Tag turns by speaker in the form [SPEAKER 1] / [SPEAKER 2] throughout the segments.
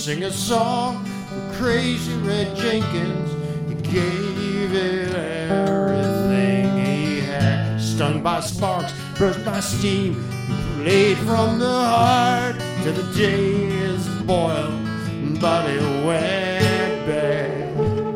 [SPEAKER 1] sing a song for Crazy Red Jenkins. He gave it everything he had. Stung by sparks, burst by steam, he played from the heart till the day his boiled body went bad.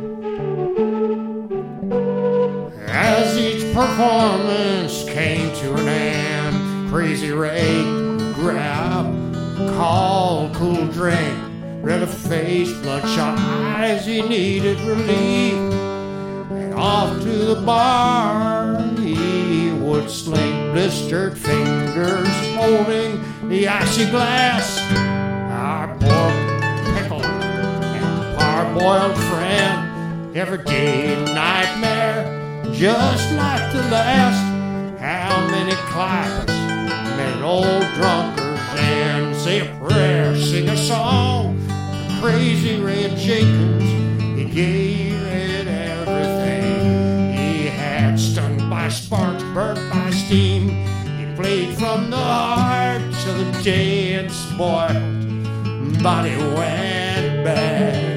[SPEAKER 1] As each performance came to an end, Crazy Ray grabbed a cold, cool drink, red face, bloodshot eyes, he needed relief. And off to the bar he would slink, blistered fingers holding the icy glass. Our poor pickle and parboiled friend, everyday nightmare, just like the last. How many clappers met old drunkards and say a prayer, sing a song for Crazy Red Jenkins. He gave it everything he had. Stung by sparks, burnt by steam, he played from the heart till the day it spoiled body went bad.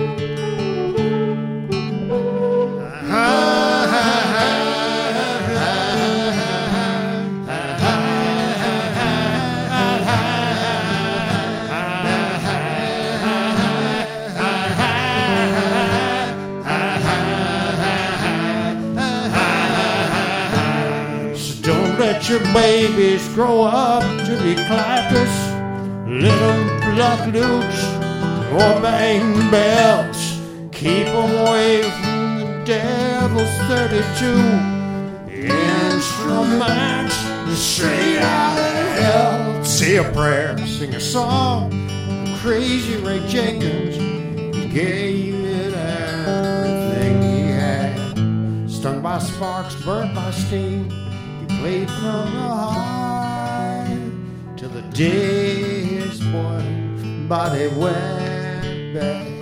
[SPEAKER 1] Let your babies grow up to be clappers. Let them pluck loops or bang bells. Keep them away from the devil's 32 instruments straight out of hell. Say a prayer, sing a song for Crazy Ray Jenkins. He gave it everything he had. Stung by sparks, burnt by steam, played from the heart till the day his boy body went bad.